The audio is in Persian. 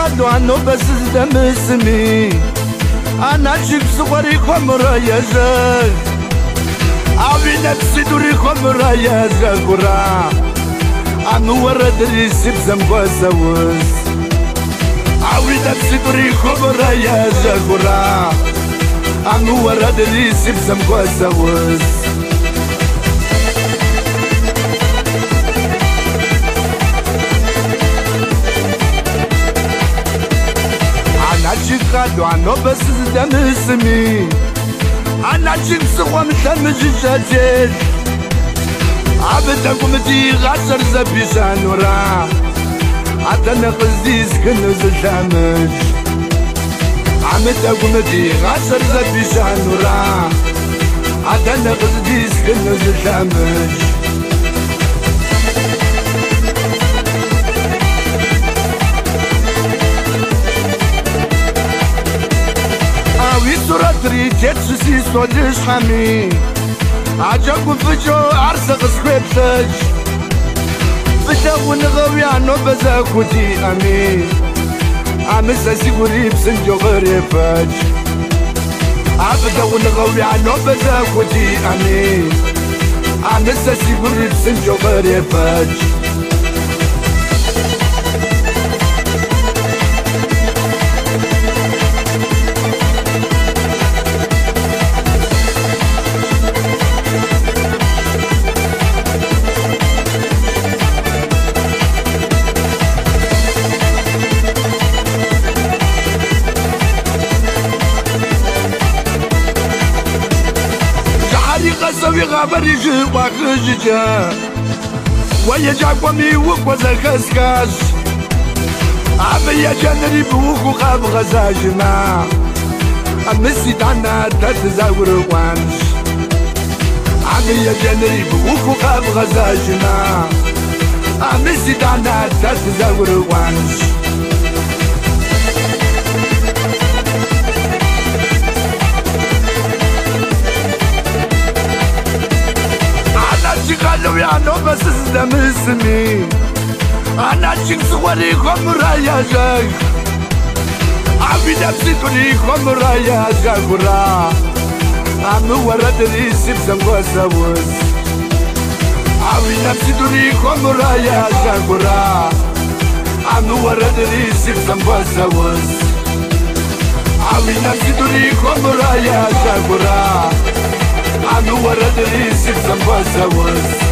قادو عنو بس دم اسمي أنا جيب صغري خمرة يا زاج عبي نفسي دوري خمرة يا زاقورا أنو ورد ريسي بزنبوا زوز عبي نفسي دوري خمرة يا زاقورا أنو ورد ريسي بزنبوا زوز قادو عنو بس دم اسمي أنا جيب سخوة مثل مجيجاتين عبدا قمتي غاشر زبيشان ورا عدا نقصدي سكن زلتامج عمدا قمتي غاشر زبيشان ورا عدا نقصدي سكن زلتامج تريجت سيس ودش حمي عجاكم فجو عرسق سكوتش فجو ونغوي عنو بزاكو دي امي عمسا سيقولي بسنجو غريفج عبدا ونغوي عنو بزاكو دي امي عمسا سيقولي بسنجو غريفج سوي غابر يجي واخججا ويجا قومي وقوزا خسكاش عمي جنري بوخو غاب غزاجنا أمسي دانا تتزاور وانش عمي جنري بوخو غاب غزاجنا أمسي دانا تتزاور وانش قالوا يا نو بس دم اسمي أنا جيك صغري خمرة يا جاك عبي نفسي تولي خمرة يا جاكورا عم ورد ريسي بزنبوا زوز عبي نفسي تولي خمرة يا جاكورا عم ورد ريسي بزنبوا زوز عبي نفسي تولي خمرة يا جاكورا عم ورد ريسي بزنبوا زوز